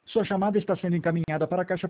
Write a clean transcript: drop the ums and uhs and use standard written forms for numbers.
Sua chamada está sendo encaminhada para a caixa